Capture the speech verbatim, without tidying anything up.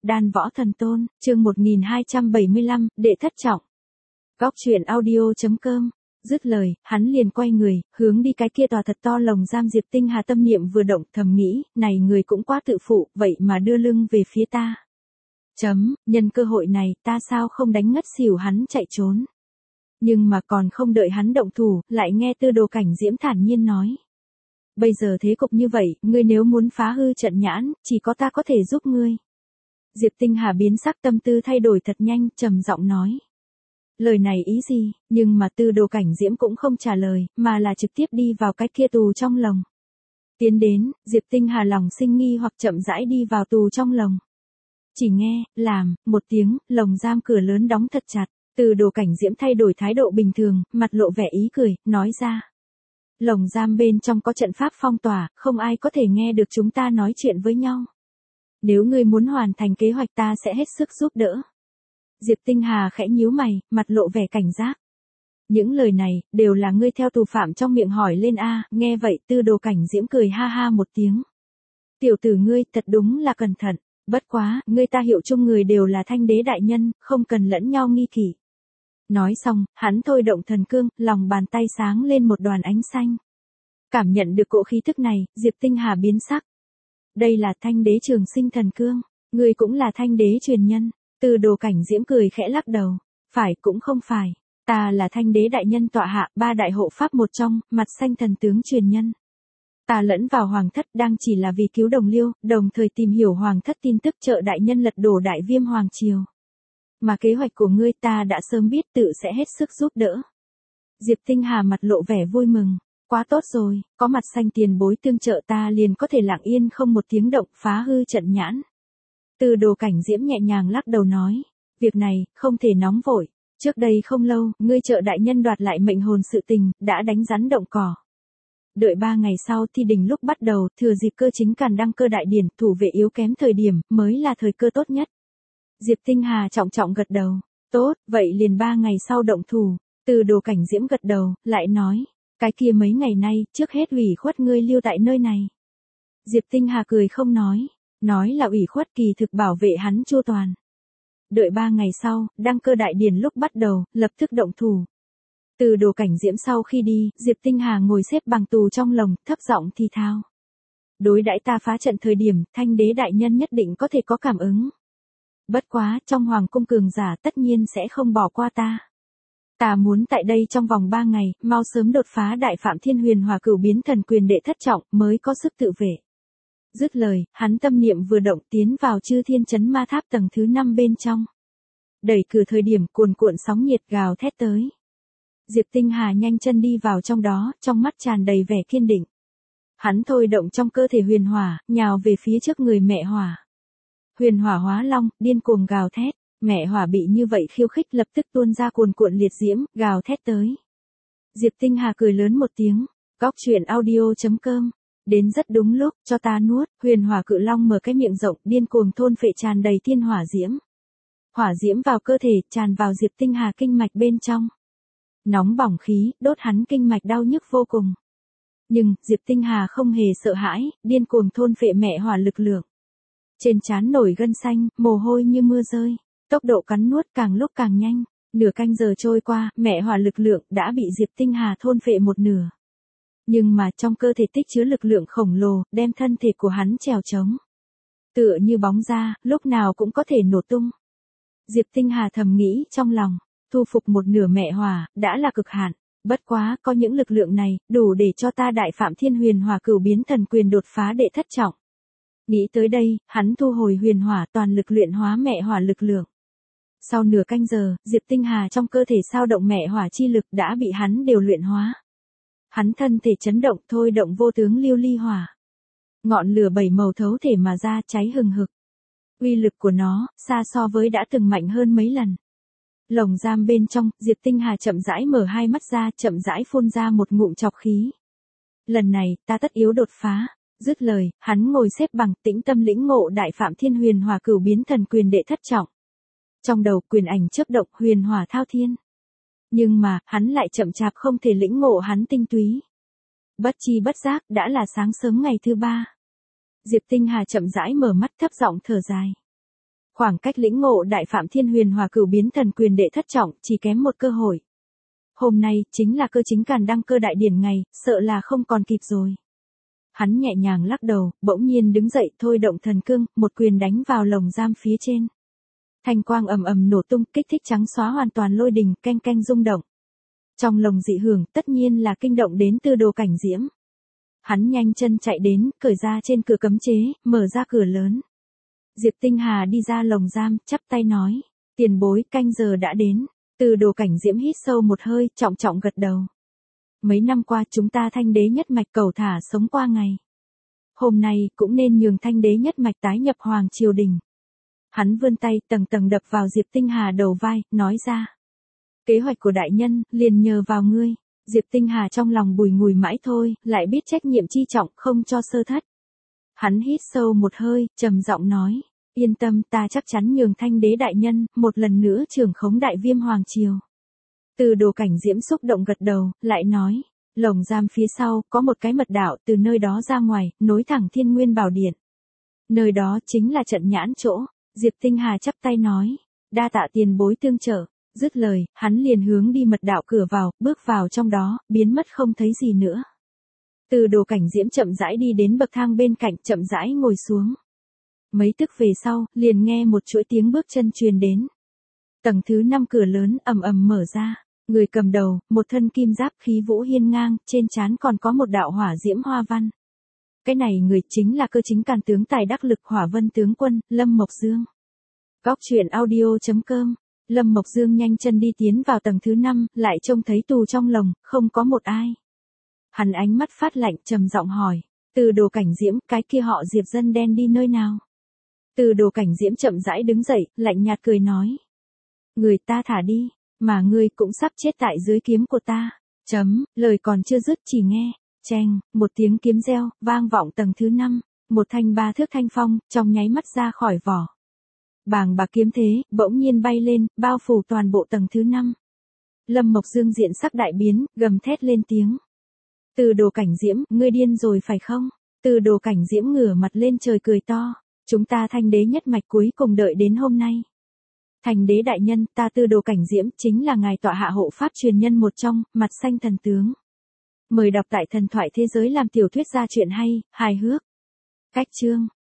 Đan Võ Thần Tôn, chương một nghìn hai trăm bảy mươi lăm, đệ thất trọng. Góc truyện audio.com. Dứt lời, hắn liền quay người, hướng đi cái kia tòa thật to lồng giam. Diệp Tinh Hà tâm niệm vừa động, thầm nghĩ, này người cũng quá tự phụ, vậy mà đưa lưng về phía ta. Chấm, nhân cơ hội này, ta sao không đánh ngất xỉu hắn chạy trốn. Nhưng mà còn không đợi hắn động thủ, lại nghe Tư Đồ Cảnh Diễm thản nhiên nói. Bây giờ thế cục như vậy, ngươi nếu muốn phá hư trận nhãn, chỉ có ta có thể giúp ngươi. Diệp Tinh Hà biến sắc, tâm tư thay đổi thật nhanh, trầm giọng nói. Lời này ý gì, nhưng mà Tư Đồ Cảnh Diễm cũng không trả lời, mà là trực tiếp đi vào cái kia tù trong lồng. Tiến đến, Diệp Tinh Hà lòng sinh nghi hoặc chậm rãi đi vào tù trong lồng. Chỉ nghe, làm, một tiếng, lồng giam cửa lớn đóng thật chặt. Tư Đồ Cảnh Diễm thay đổi thái độ bình thường, mặt lộ vẻ ý cười, nói ra. Lồng giam bên trong có trận pháp phong tỏa, không ai có thể nghe được chúng ta nói chuyện với nhau. Nếu ngươi muốn hoàn thành kế hoạch ta sẽ hết sức giúp đỡ. Diệp Tinh Hà khẽ nhíu mày, mặt lộ vẻ cảnh giác. Những lời này, đều là ngươi theo tù phạm trong miệng hỏi lên a. Nghe vậy Tư Đồ Cảnh Diễm cười ha ha một tiếng. Tiểu tử ngươi thật đúng là cẩn thận, bất quá, ngươi ta hiệu chung người đều là Thanh Đế đại nhân, không cần lẫn nhau nghi kỵ. Nói xong, hắn thôi động thần cương, lòng bàn tay sáng lên một đoàn ánh xanh. Cảm nhận được cỗ khí thức này, Diệp Tinh Hà biến sắc. Đây là Thanh Đế trường sinh thần cương, ngươi cũng là Thanh Đế truyền nhân. Tư Đồ Cảnh Diễm cười khẽ lắc đầu. Phải cũng không phải, ta là Thanh Đế đại nhân tọa hạ, ba đại hộ pháp một trong, mặt xanh thần tướng truyền nhân. Ta lẫn vào hoàng thất đang chỉ là vì cứu Đồng Liêu, đồng thời tìm hiểu hoàng thất tin tức trợ đại nhân lật đổ Đại Viêm hoàng triều. Mà kế hoạch của ngươi ta đã sớm biết, tự sẽ hết sức giúp đỡ. Diệp Tinh Hà mặt lộ vẻ vui mừng. Quá tốt rồi, có mặt xanh tiền bối tương trợ ta liền có thể lặng yên không một tiếng động phá hư trận nhãn. Tư Đồ Cảnh Diễm nhẹ nhàng lắc đầu nói. Việc này, không thể nóng vội. Trước đây không lâu, ngươi trợ đại nhân đoạt lại mệnh hồn sự tình, đã đánh rắn động cỏ. Đợi ba ngày sau thi đình lúc bắt đầu, thừa dịp cơ chính càn đăng cơ đại điển, thủ vệ yếu kém thời điểm, mới là thời cơ tốt nhất. Diệp Tinh Hà trọng trọng gật đầu. Tốt, vậy liền ba ngày sau động thủ. Tư Đồ Cảnh Diễm gật đầu, lại nói. Cái kia mấy ngày nay, trước hết ủy khuất ngươi lưu tại nơi này. Diệp Tinh Hà cười không nói. Nói là ủy khuất kỳ thực bảo vệ hắn chu toàn. Đợi ba ngày sau, đăng cơ đại điển lúc bắt đầu, lập tức động thủ. Tư Đồ Cảnh Diễm sau khi đi, Diệp Tinh Hà ngồi xếp bằng tù trong lồng, thấp giọng thì thào. Đối đãi ta phá trận thời điểm, Thanh Đế đại nhân nhất định có thể có cảm ứng. Bất quá, trong hoàng cung cường giả tất nhiên sẽ không bỏ qua ta. Ta muốn tại đây trong vòng ba ngày, mau sớm đột phá Đại Phạm Thiên Huyền Hỏa Cửu Biến Thần Quyền đệ thất trọng, mới có sức tự vệ. Dứt lời, hắn tâm niệm vừa động tiến vào Chư Thiên Chấn Ma Tháp tầng thứ năm bên trong. Đẩy cửa thời điểm cuồn cuộn sóng nhiệt gào thét tới. Diệp Tinh Hà nhanh chân đi vào trong đó, trong mắt tràn đầy vẻ kiên định. Hắn thôi động trong cơ thể huyền hỏa, nhào về phía trước người mẹ hỏa. Huyền hỏa hóa long, điên cuồng gào thét, mẹ hỏa bị như vậy khiêu khích lập tức tuôn ra cuồn cuộn liệt diễm, gào thét tới. Diệp Tinh Hà cười lớn một tiếng, góc truyện audio.com. Đến rất đúng lúc, cho ta nuốt. Huyền hỏa cự long mở cái miệng rộng, điên cuồng thôn phệ tràn đầy thiên hỏa diễm. Hỏa diễm vào cơ thể, tràn vào Diệp Tinh Hà kinh mạch bên trong. Nóng bỏng khí, đốt hắn kinh mạch đau nhức vô cùng. Nhưng, Diệp Tinh Hà không hề sợ hãi, điên cuồng thôn phệ mẹ hỏa lực lượng. Trên trán nổi gân xanh, mồ hôi như mưa rơi. Tốc độ cắn nuốt càng lúc càng nhanh. Nửa canh giờ trôi qua, mẹ hỏa lực lượng đã bị Diệp Tinh Hà thôn phệ một nửa. Nhưng mà trong cơ thể tích chứa lực lượng khổng lồ, đem thân thể của hắn trèo trống. Tựa như bóng ra, lúc nào cũng có thể nổ tung. Diệp Tinh Hà thầm nghĩ trong lòng, thu phục một nửa mẹ hỏa, đã là cực hạn. Bất quá, có những lực lượng này, đủ để cho ta Đại Phạm Thiên Huyền Hỏa Cửu Biến Thần Quyền đột phá đệ thất trọng. Nghĩ tới đây, hắn thu hồi huyền hỏa toàn lực luyện hóa mẹ hỏa lực lượng. Sau nửa canh giờ, Diệp Tinh Hà trong cơ thể sao động mẹ hỏa chi lực đã bị hắn đều luyện hóa. Hắn thân thể chấn động thôi động vô tướng lưu ly hỏa. Ngọn lửa bảy màu thấu thể mà ra cháy hừng hực. Uy lực của nó, xa so với đã từng mạnh hơn mấy lần. Lồng giam bên trong, Diệp Tinh Hà chậm rãi mở hai mắt ra, chậm rãi phun ra một ngụm chọc khí. Lần này, ta tất yếu đột phá. Dứt lời, hắn ngồi xếp bằng tĩnh tâm lĩnh ngộ Đại Phạm Thiên Huyền Hỏa Cửu Biến Thần Quyền đệ thất trọng. Trong đầu quyền ảnh chớp động huyền hỏa thao thiên. Nhưng mà, hắn lại chậm chạp không thể lĩnh ngộ hắn tinh túy. Bất chi bất giác, đã là sáng sớm ngày thứ ba. Diệp Tinh Hà chậm rãi mở mắt thấp giọng thở dài. Khoảng cách lĩnh ngộ đại phạm thiên huyền hòa cửu biến thần quyền đệ thất trọng, chỉ kém một cơ hội. Hôm nay, chính là cơ chính càn đăng cơ đại điển ngày, sợ là không còn kịp rồi. Hắn nhẹ nhàng lắc đầu, bỗng nhiên đứng dậy thôi động thần cương, một quyền đánh vào lồng giam phía trên. Thanh quang ầm ầm nổ tung, kích thích trắng xóa hoàn toàn lôi đình, keng keng rung động. Trong lồng dị hưởng, tất nhiên là kinh động đến Tư Đồ Cảnh Diễm. Hắn nhanh chân chạy đến, cởi ra trên cửa cấm chế, mở ra cửa lớn. Diệp Tinh Hà đi ra lồng giam, chắp tay nói, tiền bối, canh giờ đã đến. Tư Đồ Cảnh Diễm hít sâu một hơi, trọng trọng gật đầu. Mấy năm qua chúng ta Thanh đế nhất mạch cầu thả sống qua ngày. Hôm nay cũng nên nhường Thanh đế nhất mạch tái nhập hoàng triều đình. Hắn vươn tay tầng tầng đập vào Diệp Tinh Hà đầu vai, nói ra. Kế hoạch của đại nhân, liền nhờ vào ngươi. Diệp Tinh Hà trong lòng bùi ngùi mãi thôi, lại biết trách nhiệm chi trọng, không cho sơ thất. Hắn hít sâu một hơi, trầm giọng nói. Yên tâm, ta chắc chắn nhường Thanh đế đại nhân, một lần nữa trưởng khống đại viêm hoàng triều. Tư Đồ Cảnh Diễm xúc động gật đầu, lại nói. Lồng giam phía sau, có một cái mật đạo, từ nơi đó ra ngoài, nối thẳng Thiên Nguyên Bảo Điện. Nơi đó chính là trận nhãn chỗ. Diệp Tinh Hà chắp tay nói. Đa tạ tiền bối tương trợ. Dứt lời, hắn liền hướng đi mật đạo cửa vào, bước vào trong đó, biến mất không thấy gì nữa. Tư Đồ Cảnh Diễm chậm rãi đi đến bậc thang bên cạnh, chậm rãi ngồi xuống. Mấy tức về sau, liền nghe một chuỗi tiếng bước chân truyền đến. Tầng thứ năm cửa lớn ầm ầm mở ra, người cầm đầu, một thân kim giáp khí vũ hiên ngang, trên trán còn có một đạo hỏa diễm hoa văn. Cái này người chính là cơ chính càn tướng tài đắc lực Hỏa Vân tướng quân, Lâm Mộc Dương. Góc truyện audio chấm com. Lâm Mộc Dương nhanh chân đi tiến vào tầng thứ năm, lại trông thấy tù trong lồng, không có một ai. Hắn ánh mắt phát lạnh, trầm giọng hỏi, Tư Đồ Cảnh Diễm, cái kia họ Diệp dân đen đi nơi nào? Tư Đồ Cảnh Diễm chậm rãi đứng dậy, lạnh nhạt cười nói, người ta thả đi, mà ngươi cũng sắp chết tại dưới kiếm của ta. Chấm, lời còn chưa dứt chỉ nghe, cheng, một tiếng kiếm reo, vang vọng tầng thứ năm, một thanh ba thước thanh phong, trong nháy mắt ra khỏi vỏ. Bàng bạc kiếm thế, bỗng nhiên bay lên, bao phủ toàn bộ tầng thứ năm. Lâm Mộc Dương diện sắc đại biến, gầm thét lên tiếng. Tư Đồ Cảnh Diễm, ngươi điên rồi phải không? Tư Đồ Cảnh Diễm ngửa mặt lên trời cười to. Chúng ta Thanh đế nhất mạch cuối cùng đợi đến hôm nay. Thanh đế đại nhân, ta Tư Đồ Cảnh Diễm chính là ngài tọa hạ hộ pháp truyền nhân một trong, mặt xanh thần tướng. Mời đọc tại Thần Thoại Thế Giới làm tiểu thuyết ra chuyện hay, hài hước. Cách chương.